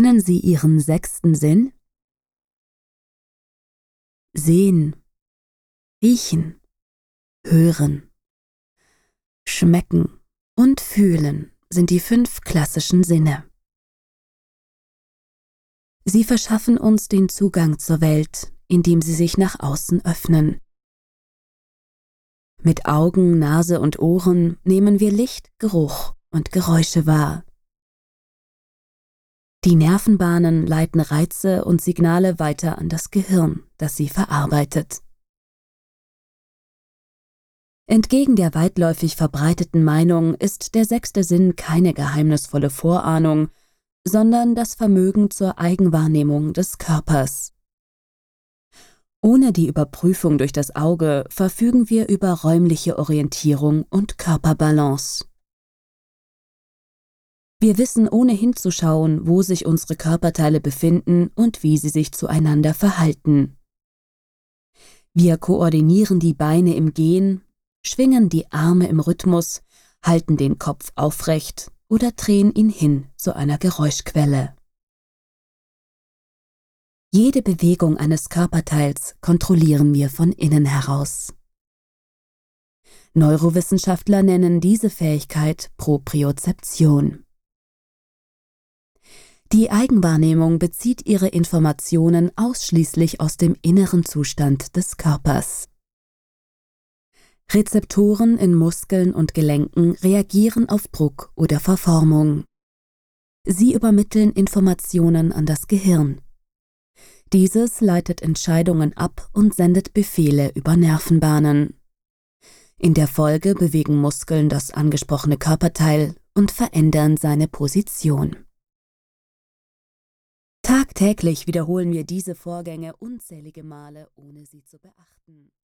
Kennen Sie Ihren sechsten Sinn? Sehen, riechen, hören, schmecken und fühlen sind die 5 klassischen Sinne. Sie verschaffen uns den Zugang zur Welt, indem sie sich nach außen öffnen. Mit Augen, Nase und Ohren nehmen wir Licht, Geruch und Geräusche wahr. Die Nervenbahnen leiten Reize und Signale weiter an das Gehirn, das sie verarbeitet. Entgegen der weitläufig verbreiteten Meinung ist der 6. Sinn keine geheimnisvolle Vorahnung, sondern das Vermögen zur Eigenwahrnehmung des Körpers. Ohne die Überprüfung durch das Auge verfügen wir über räumliche Orientierung und Körperbalance. Wir wissen ohne hinzuschauen, wo sich unsere Körperteile befinden und wie sie sich zueinander verhalten. Wir koordinieren die Beine im Gehen, schwingen die Arme im Rhythmus, halten den Kopf aufrecht oder drehen ihn hin zu einer Geräuschquelle. Jede Bewegung eines Körperteils kontrollieren wir von innen heraus. Neurowissenschaftler nennen diese Fähigkeit Propriozeption. Die Eigenwahrnehmung bezieht ihre Informationen ausschließlich aus dem inneren Zustand des Körpers. Rezeptoren in Muskeln und Gelenken reagieren auf Druck oder Verformung. Sie übermitteln Informationen an das Gehirn. Dieses leitet Entscheidungen ab und sendet Befehle über Nervenbahnen. In der Folge bewegen Muskeln das angesprochene Körperteil und verändern seine Position. Tagtäglich wiederholen wir diese Vorgänge unzählige Male, ohne sie zu beachten.